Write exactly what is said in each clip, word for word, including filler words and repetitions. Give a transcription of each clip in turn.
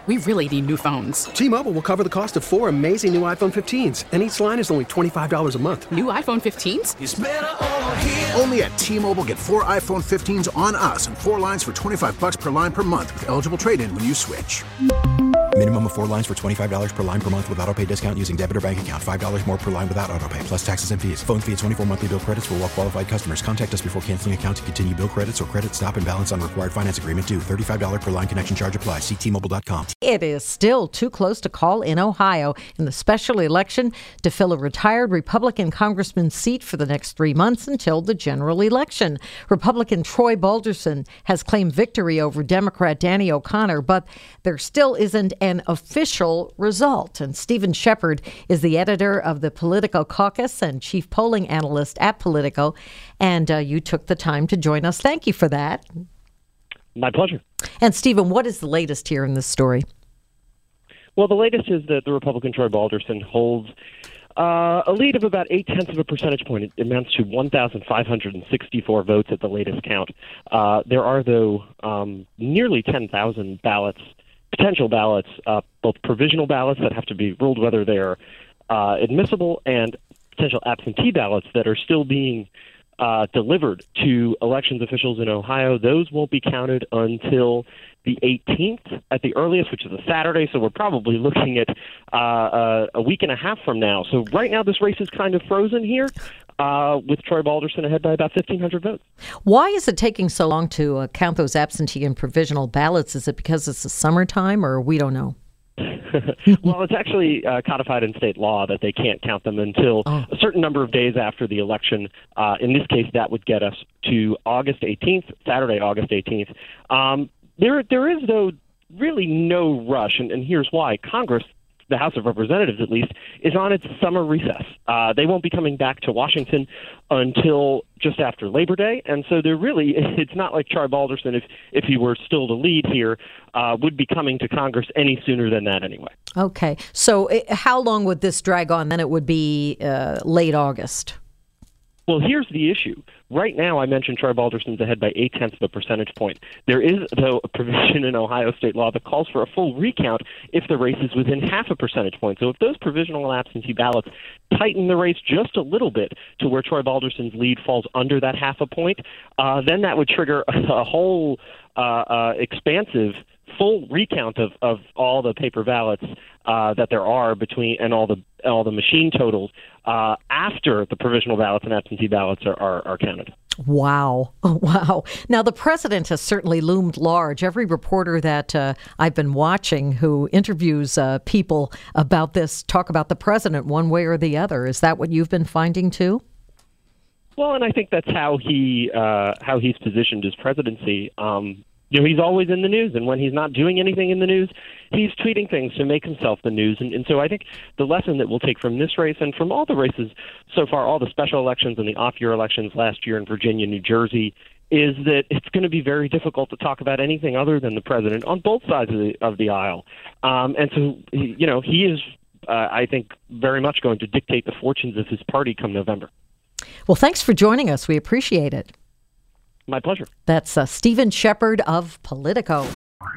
we really need new phones. T-Mobile will cover the cost of four amazing new iPhone fifteens, and each line is only twenty-five dollars a month. New iPhone fifteens? It's better over here. Only at T-Mobile, get four iPhone fifteens on us and four lines for twenty-five dollars per line per month with eligible trade-in when you switch. Minimum of four lines for twenty-five dollars per line per month with autopay discount using debit or bank account. five dollars more per line without autopay, plus taxes and fees. Phone fee at twenty-four monthly bill credits for well-qualified customers. Contact us before canceling account to continue bill credits or credit stop and balance on required finance agreement due. thirty-five dollars per line connection charge applies. See T Mobile dot com. It is still too close to call in Ohio in the special election to fill a retired Republican congressman's seat for the next three months until the general election. Republican Troy Balderson has claimed victory over Democrat Danny O'Connor, but there still isn't an official result. And Stephen Shepard is the editor of the Politico Caucus and chief polling analyst at Politico. And uh, you took the time to join us. Thank you for that. My pleasure. And Stephen, what is the latest here in this story? Well, the latest is that the Republican Troy Balderson holds uh, a lead of about eight tenths of a percentage point. It amounts to one thousand five hundred sixty-four votes at the latest count. Uh, there are, though, um, nearly ten thousand ballots, potential ballots, uh, both provisional ballots that have to be ruled whether they're uh, admissible and potential absentee ballots that are still being uh, delivered to elections officials in Ohio. Those won't be counted until the eighteenth at the earliest, which is a Saturday. So we're probably looking at uh, uh, a week and a half from now. So right now this race is kind of frozen here. Uh, with Troy Balderson ahead by about fifteen hundred votes. Why is it taking so long to uh, count those absentee and provisional ballots? Is it because it's the summertime, or we don't know? Well, it's actually uh, codified in state law that they can't count them until oh. a certain number of days after the election. Uh, in this case, that would get us to August eighteenth, Saturday, August eighteenth. Um, there, there is, though, really no rush, and, and here's why. Congress, the House of Representatives at least, is on its summer recess. Uh, they won't be coming back to Washington until just after Labor Day, and so they're really, it's not like Troy Balderson, if, if he were still to lead here, uh, would be coming to Congress any sooner than that anyway. Okay, so it, how long would this drag on? Then it would be uh, late August. Well, here's the issue. Right now, I mentioned Troy Balderson's ahead by eight tenths of a percentage point. There is, though, a provision in Ohio state law that calls for a full recount if the race is within half a percentage point. So if those provisional and absentee ballots tighten the race just a little bit to where Troy Balderson's lead falls under that half a point, uh, then that would trigger a, a whole uh, uh, expansive full recount of, of all the paper ballots uh, that there are between and all the all the machine totals uh, after the provisional ballots and absentee ballots are, are, are counted. Wow. Wow. Now, the president has certainly loomed large. Every reporter that uh, I've been watching who interviews uh, people about this talk about the president one way or the other. Is that what you've been finding, too? Well, and I think that's how he uh, how he's positioned his presidency. Um, you know, he's always in the news, and when he's not doing anything in the news, he's tweeting things to make himself the news. And, and so I think the lesson that we'll take from this race and from all the races so far, all the special elections and the off-year elections last year in Virginia, New Jersey, is that it's going to be very difficult to talk about anything other than the president on both sides of the, of the aisle. Um, and so, he, you know, he is, uh, I think, very much going to dictate the fortunes of his party come November. Well, thanks for joining us. We appreciate it. My pleasure. That's uh, Stephen Shepard of Politico.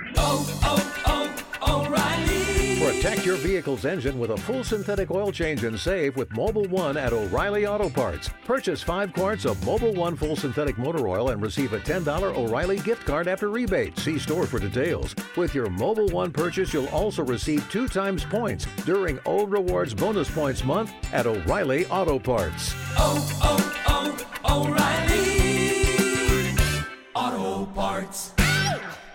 Oh, oh, oh, O'Reilly. Protect your vehicle's engine with a full synthetic oil change and save with Mobil one at O'Reilly Auto Parts. Purchase five quarts of Mobil one full synthetic motor oil and receive a ten dollars O'Reilly gift card after rebate. See store for details. With your Mobil one purchase, you'll also receive two times points during O Rewards Bonus Points Month at O'Reilly Auto Parts. Oh, oh, oh, O'Reilly Auto Parts.